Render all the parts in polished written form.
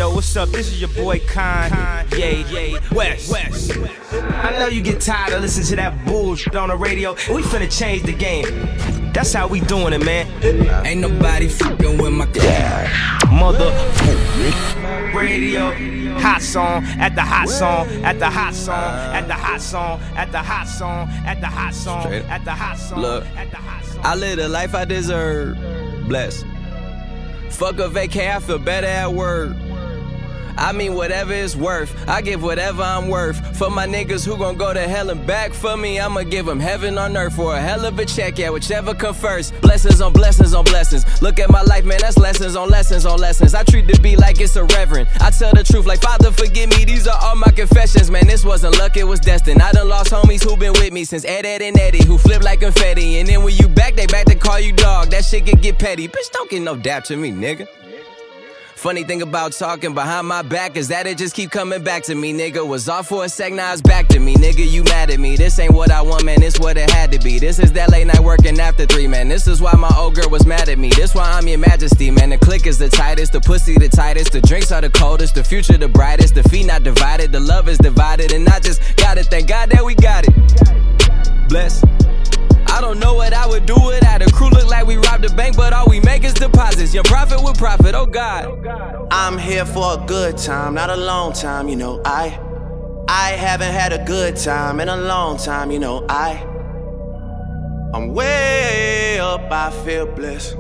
Yo, what's up? This is your boy Kanye West. I know you get tired of listening to that bullshit on the radio. We finna change the game. That's how we doing it, man. Ain't nobody fucking with my mother radio. Hot song at the hot song at the hot song at the hot song at the hot song at the hot song at the hot song. Look, I live the life I deserve. Bless. Fuck a vacay, I feel better at work. I mean whatever it's worth, I give whatever I'm worth. For my niggas who gon' go to hell and back for me, I'ma give them heaven on earth for a hell of a check, yeah, whichever come first. Blessings on blessings on blessings. Look at my life, man, that's lessons on lessons on lessons. I treat the beat like it's a reverend. I tell the truth like, Father, forgive me, these are all my confessions. Man, this wasn't luck, it was destined. I done lost homies who been with me since Ed and Eddie, who flip like confetti. And then when you back, they back to call you dog. That shit can get petty. Bitch, don't get no dap to me, nigga. Funny thing about talking behind my back is that it just keep coming back to me, nigga. Was off for a sec, now it's back to me, nigga. You mad at me? This ain't what I want, man. This what it had to be. This is that late night working after 3, man. This is why my old girl was mad at me. This why I'm your majesty, man. The click is the tightest, the pussy the tightest, the drinks are the coldest, the future the brightest, the feet not divided, the love is divided, and I just gotta thank God that we got it. Bless. I don't know what I would do without a crew. Look like we robbed a bank, but all we make is deposits. Your profit with profit, oh God. I'm here for a good time, not a long time, you know. I haven't had a good time in a long time, you know. I'm way up, I feel blessed.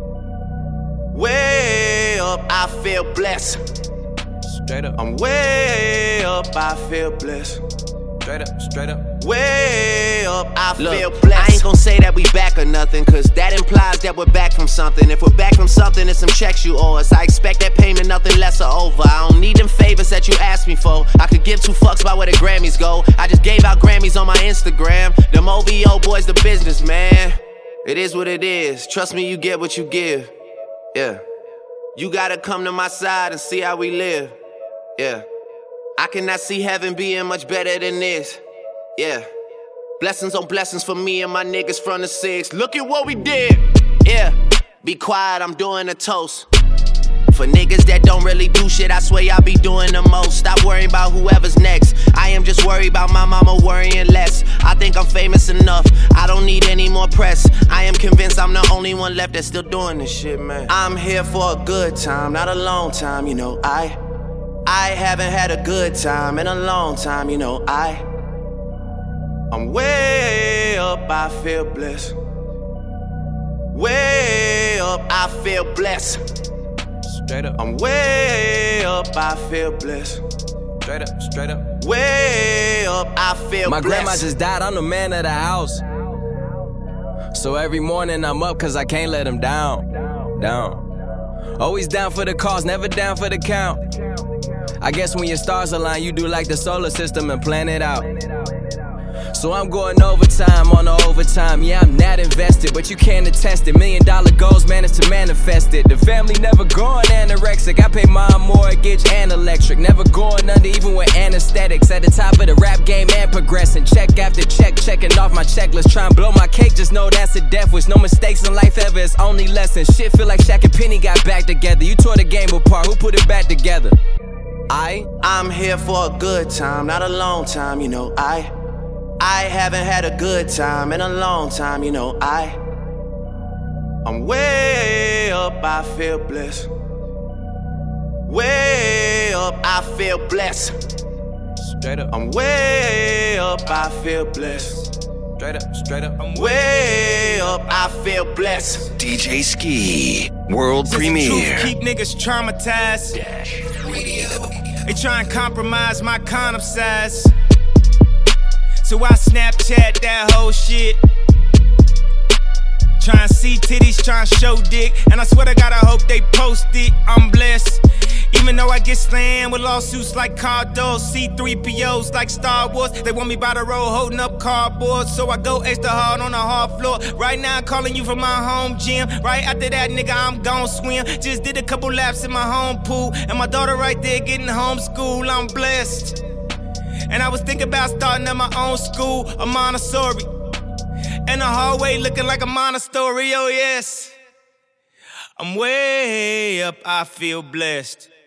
Way up, I feel blessed. Straight up. I'm way up, I feel blessed. Straight up. Way up, I feel blessed. I ain't gon' say that we back or nothing, cause that implies that we're back from something. If we're back from something, it's some checks you owe us. I expect that payment, nothing less or over. I don't need them favors that you asked me for. I could give 2 fucks about where the Grammys go. I just gave out Grammys on my Instagram. Them OVO boys, the business, man. It is what it is. Trust me, you get what you give. Yeah. You gotta come to my side and see how we live. Yeah. I cannot see heaven being much better than this. Yeah. Blessings on blessings for me and my niggas from the 6. Look at what we did. Yeah. Be quiet, I'm doing a toast. For niggas that don't really do shit, I swear y'all be doing the most. Stop worrying about whoever's next. I am just worried about my mama worrying less. I think I'm famous enough, I don't need any more press. I am convinced I'm the only one left that's still doing this shit, man. I'm here for a good time, not a long time, you know. I haven't had a good time in a long time, you know. I'm way up, I feel blessed. Way up, I feel blessed. Straight up. I'm way up, I feel blessed. Straight up. Way up, I feel my blessed. grandma just died, I'm the man of the house. So every morning I'm up cause I can't let him down. Always down for the cause, never down for the count. I guess when your stars align, you do like the solar system and plan it out. So I'm going overtime on the overtime. Yeah, I'm not invested, but you can't attest it. $1 million goals managed to manifest it. The family never going anorexic. I pay my mortgage and electric. Never going under even with anesthetics. At the top of the rap game and progressing. Check after check, checking off my checklist. Try and blow my cake, just know that's a death wish. No mistakes in life ever, it's only lessons. Shit feel like Shaq and Penny got back together. You tore the game apart, who put it back together? I'm here for a good time, not a long time, you know. I haven't had a good time in a long time, you know. I'm way up, I feel blessed. Way up, I feel blessed. Straight up. I'm way up, I feel blessed. Straight up. I'm way up, I feel blessed. DJ Ski, world premiere. Truth keep niggas traumatized. They try and compromise my condom size. So I Snapchat that whole shit. Try and see titties, try and show dick. And I swear to God, I hope they post it. I'm blessed. Even though I get slammed with lawsuits like Cardos, C-3POs like Star Wars. They want me by the road holding up cardboard, so I go extra hard on the hard floor. Right now I'm calling you from my home gym. Right after that, nigga, I'm gon' swim. Just did a couple laps in my home pool, and my daughter right there getting homeschooled. I'm blessed. And I was thinking about starting at my own school, a Montessori. And the hallway looking like a monastery, oh yes. I'm way up, I feel blessed.